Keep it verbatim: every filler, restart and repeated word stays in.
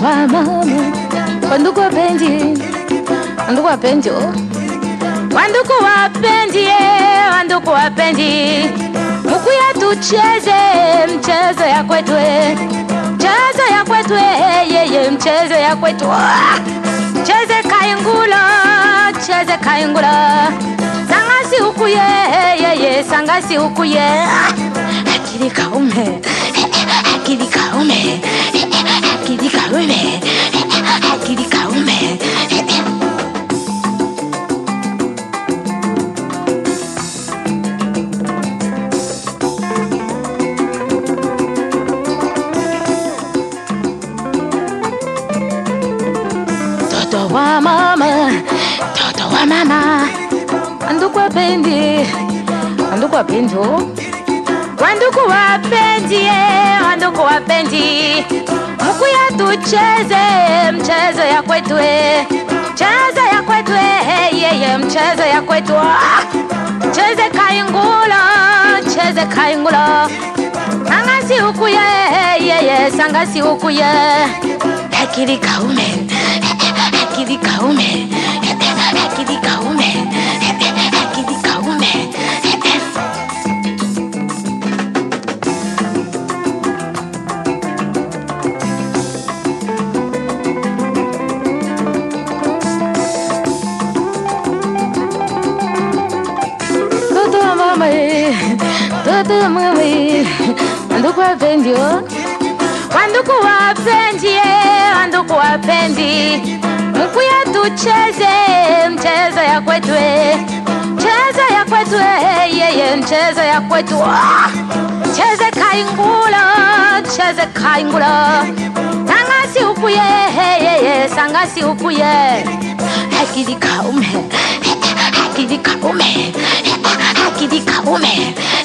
wa mama, wandugu wapenzi, wandugu wapenzi, wandugu wapenzi, wandugu wapenzi, mukuya tucheze mchezo ya kwetu, mchezo ya kwetu, yeye mchezo ya kwetu, cheze kaingula, cheze kaingula, sangasi ukuye, yeye sangasi ukuye, akili kaume, akili kaume, akili kaume, akili kaume. Toto wa mama, toto wa mama, wandugu wapenzi, wandugu wapenzi, wandugu wapenzi, wandugu wapenzi, mukuya tucheze mchezo ya kwetu, mchezo ya kwetu, yeye mchezo ya kwetu, cheze kaingula, cheze kaingula, sangasi ukuye, yeye sangasi ukuye, akili kaume, akili kaume, akili kaume, akili kaume. Toto mama, toto mama, wandugu wapenzi, wandugu wapenzi, wandugu wapenzi, mukuya tucheze mchezo ya kwetu, mchezo ya kwetu, yeye mchezo ya kwetu, cheze kaingula, cheze kaingula, sangasi ukuye, yeye sangasi ukuye, akili kaume, akili kaume, akili kaume.